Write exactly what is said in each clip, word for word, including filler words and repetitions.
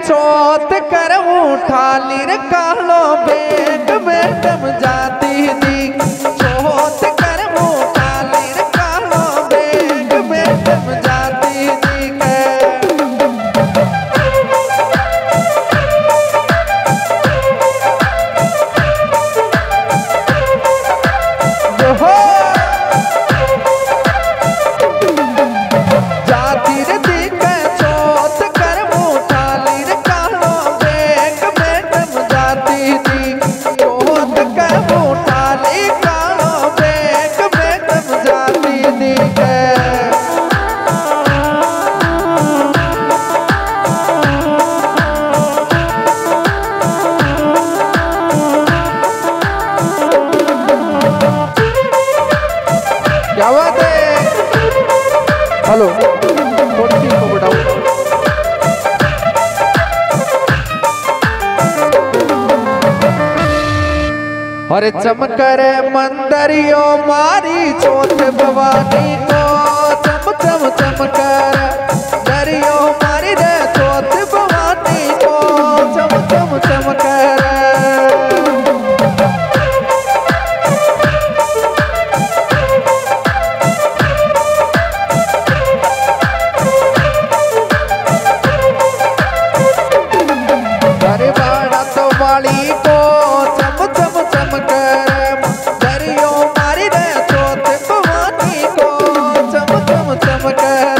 चौथ कर उठा लीर कालो बेग मैडम जाती दी चौथ कर उठा लीर कालो बेग मैडम जाती दी के हो जाती रे दी के चौथ कर उठा लीर कालो बेग मैडम जाती दी चौथ कर उठा ली कालो बेग मैडम जाती दी के क्या बात है। हेलो थोड़ी सी को बढ़ाओ। अरे चमकर मंदरियो मारी चौथ भवानी को चम चम चमकर दरियो मारी रे चौथ भवानी को चम चम चमकर वाली को चम चम चमकर दरियो मारी रे चौथ भवानी को चम चम चमकर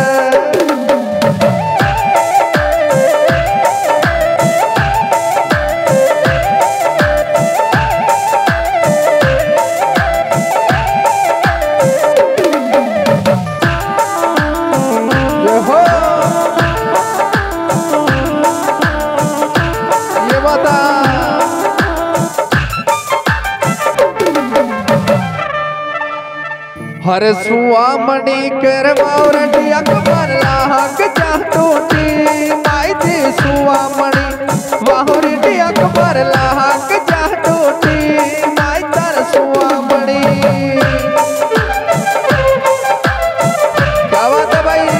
हर सुआ मणि कर बावरटी अकबर लाहक जा टूटी माई थी सुआ मणि बावरटी अकबर लाहक जा टूटी माई तर सुआ मणि क्या बात है भाई।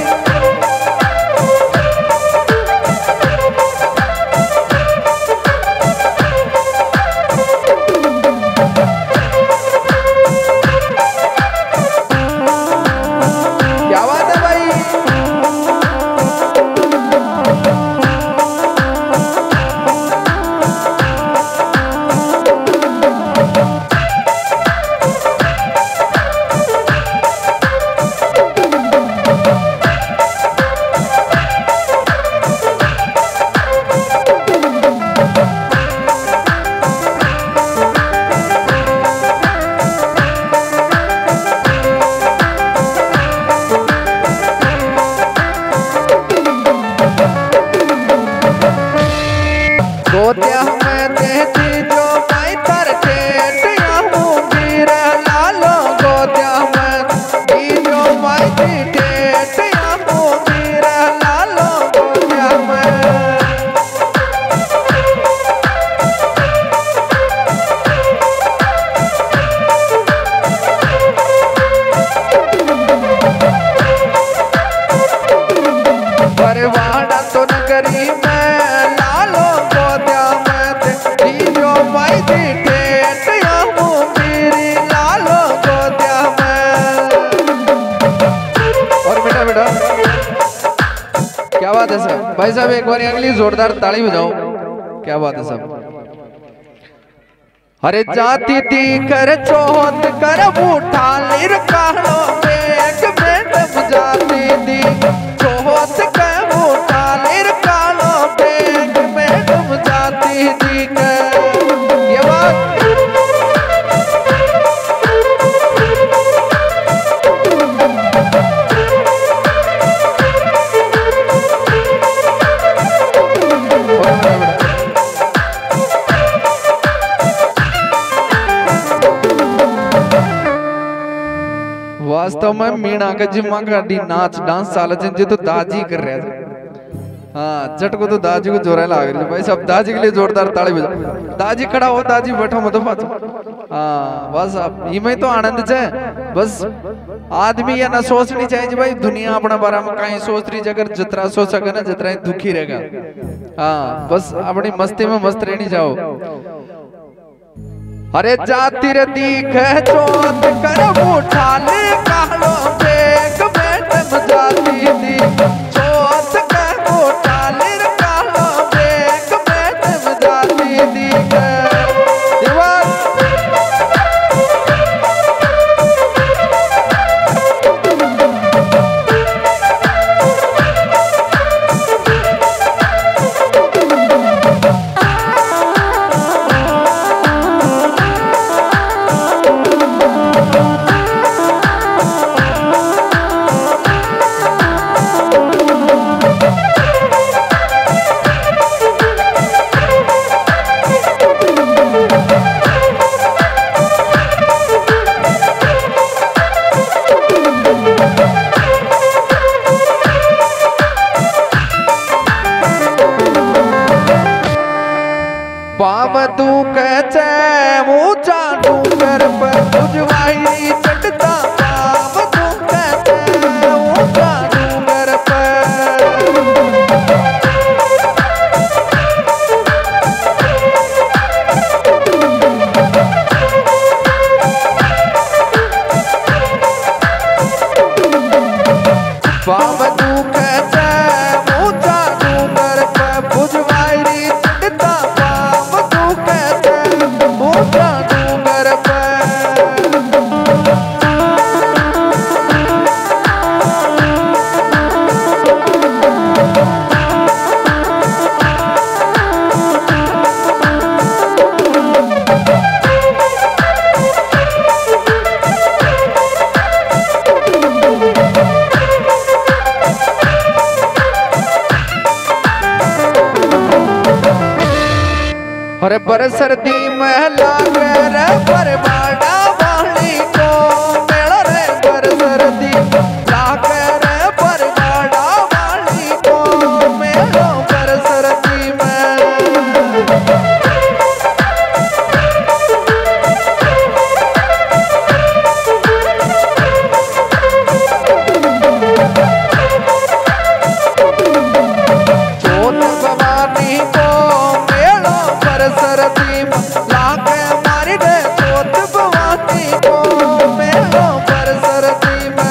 गोत्या में देती जो माई तर ठेठ आऊंगी रे लालो गोत्या में दी जो माई थी ठेठ आऊंगी रे लालो गोत्या में परवाड़ा तो नगरी में लालो गोत्या में दी जो माई थी ठेठ आऊंगी रे लालो गोत्या में। और बेटा बेटा क्या बात है सर भाई साहब एक बार अगली जोरदार ताली बजाओ। क्या बात है सब। अरे जाती थी कर चौथ कर उठा लीर कालो बेग मैडम जाती थी चौथ कर उठा लीर कालो बेग मैडम जाती थी के ये बात वास्तव में मीणा का जिम्मा का डी नाच डांस साल जे तो दाजी कर रहे थे। हाँ जट को तो दाजी को जोरा लग रही है भाई सब दाजी के लिए जोरदार ताली बजाओ। दाजी खड़ा हो दाजी बैठो मत पाचो। हाँ बस आप इमें तो आनंद छे बस आदमी ये ना सोचनी चाहिए जी भाई दुनिया अपना बारे में कहीं सोच रही जगह जितना सोच सके ना जितना ही दुखी रहेगा। हाँ बस अपनी मस्ती में मस्त रहनी जाओ। अरे जाती रे दीख चोत कर उठा ले कालो बेग बेट जाती दी चोत कर उठा ले कालो बेग बेट जाती दी पाव तू कहते ऊंचा डूंगर पर उजवाही चढ़ता पाव तू कहते ऊंचा डूंगर पर पाव तू कहते ऊंचा डूंगर पर उजवाही चढ़ता अरे पर सर्दी में लागे रे पर बाड़ा वाली को मेला रे पर सर्दी लागे रे पर बाड़ा वाली को मेला पर सर्दी में चोट भवानी को मेला पर सरदी लागे मारी रे चोट भवानी को मेलो पर सरदी में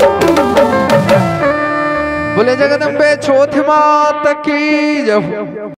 बोले जगदम्बे चौथी मात की जय।